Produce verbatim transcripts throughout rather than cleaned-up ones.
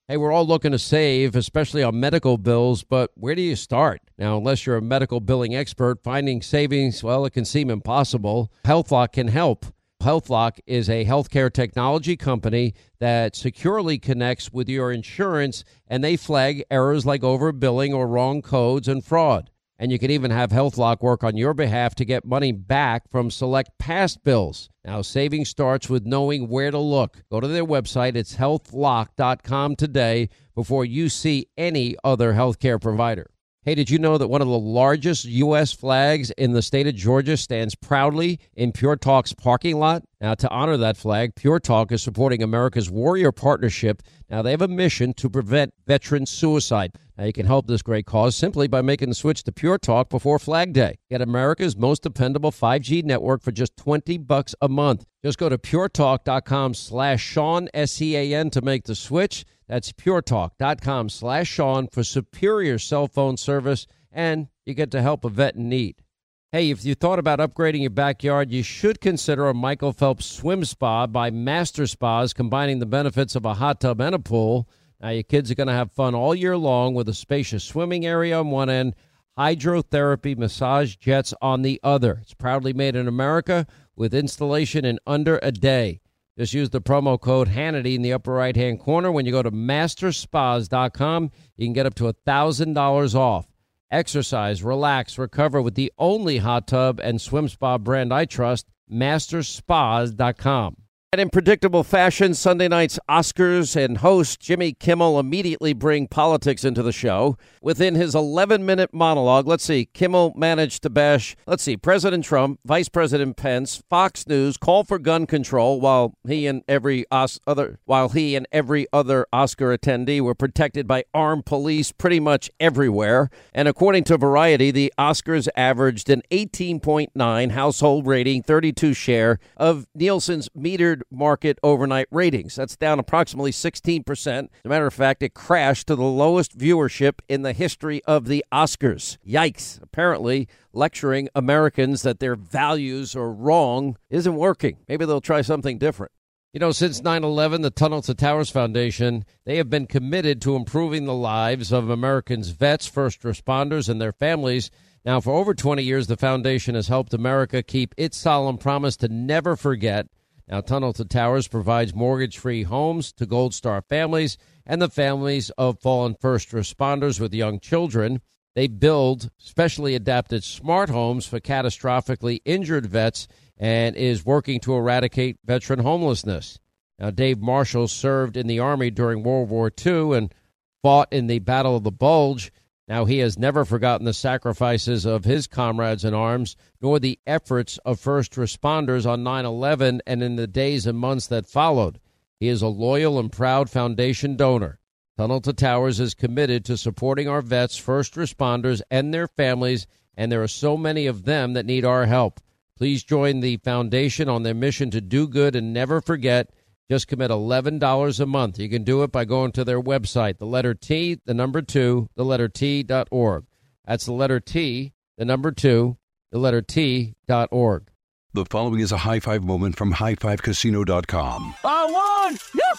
Hey, we're all looking to save, especially on medical bills, but where do you start? Now, unless you're a medical billing expert, finding savings, well, it can seem impossible. HealthLock can help. HealthLock is a healthcare technology company that securely connects with your insurance, and they flag errors like overbilling or wrong codes and fraud. And you can even have HealthLock work on your behalf to get money back from select past bills. Now, saving starts with knowing where to look. Go to their website. It's health lock dot com today before you see any other healthcare provider. Hey, did you know that one of the largest U S flags in the state of Georgia stands proudly in Pure Talk's parking lot? Now, to honor that flag, Pure Talk is supporting America's Warrior Partnership. Now, they have a mission to prevent veteran suicide. Now, you can help this great cause simply by making the switch to Pure Talk before Flag Day. Get America's most dependable five G network for just twenty bucks a month. Just go to puretalk.com slash Sean, S E A N, to make the switch. That's puretalk.com slash Sean for superior cell phone service, and you get to help a vet in need. Hey, if you thought about upgrading your backyard, you should consider a Michael Phelps Swim Spa by Master Spas, combining the benefits of a hot tub and a pool. Now, your kids are going to have fun all year long with a spacious swimming area on one end, hydrotherapy massage jets on the other. It's proudly made in America with installation in under a day. Just use the promo code Hannity in the upper right-hand corner. When you go to master spas dot com, you can get up to one thousand dollars off. Exercise, relax, recover with the only hot tub and swim spa brand I trust, master spas dot com. And in predictable fashion, Sunday night's Oscars and host Jimmy Kimmel immediately bring politics into the show. Within his eleven-minute monologue, let's see, Kimmel managed to bash, let's see, President Trump, Vice President Pence, Fox News, call for gun control, while he and every Os- other while he and every other Oscar attendee were protected by armed police pretty much everywhere. And according to Variety, the Oscars averaged an eighteen point nine household rating, thirty-two share of Nielsen's metered market overnight ratings. That's down approximately sixteen percent. As a matter of fact, it crashed to the lowest viewership in the history of the Oscars. Yikes. Apparently, lecturing Americans that their values are wrong isn't working. Maybe they'll try something different. You know, since nine eleven, the Tunnel to Towers Foundation, they have been committed to improving the lives of Americans' vets, first responders, and their families. Now, for over twenty years, the foundation has helped America keep its solemn promise to never forget. Now, Tunnel to Towers provides mortgage-free homes to Gold Star families and the families of fallen first responders with young children. They build specially adapted smart homes for catastrophically injured vets and is working to eradicate veteran homelessness. Now, Dave Marshall served in the Army during World War Two and fought in the Battle of the Bulge. Now, he has never forgotten the sacrifices of his comrades in arms, nor the efforts of first responders on nine eleven and in the days and months that followed. He is a loyal and proud foundation donor. Tunnel to Towers is committed to supporting our vets, first responders, and their families, and there are so many of them that need our help. Please join the foundation on their mission to do good and never forget. Just commit eleven dollars a month. You can do it by going to their website, the letter T, the number two, the letter T dot org. That's the letter T, the number two, the letter T dot org. The following is a high-five moment from high five casino dot com. I won!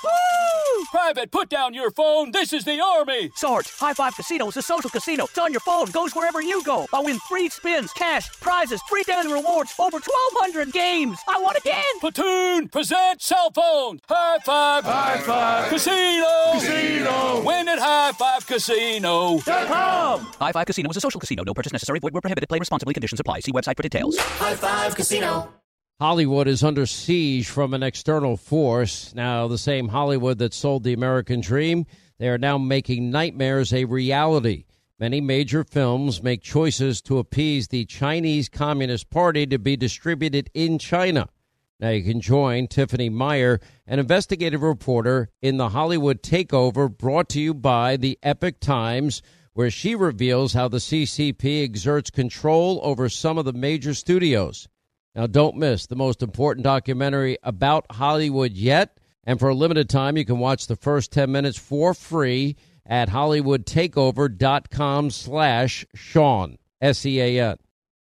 Yahoo! Private, put down your phone. This is the Army. Sarge, High Five Casino is a social casino. It's on your phone. Goes wherever you go. I win free spins, cash, prizes, free daily rewards, over twelve hundred games. I won again. Platoon, present cell phone. High Five. High Five. Casino. Casino. Win at high five casino dot com. High Five Casino is a social casino. No purchase necessary. Void where prohibited. Play responsibly. Conditions apply. See website for details. High Five Casino. Hollywood is under siege from an external force. Now, the same Hollywood that sold the American dream, they are now making nightmares a reality. Many major films make choices to appease the Chinese Communist Party to be distributed in China. Now, you can join Tiffany Meyer, an investigative reporter in the Hollywood Takeover, brought to you by the Epoch Times, where she reveals how the C C P exerts control over some of the major studios. Now, don't miss the most important documentary about Hollywood yet. And for a limited time, you can watch the first ten minutes for free at hollywood takeover dot com slash Sean, S E A N.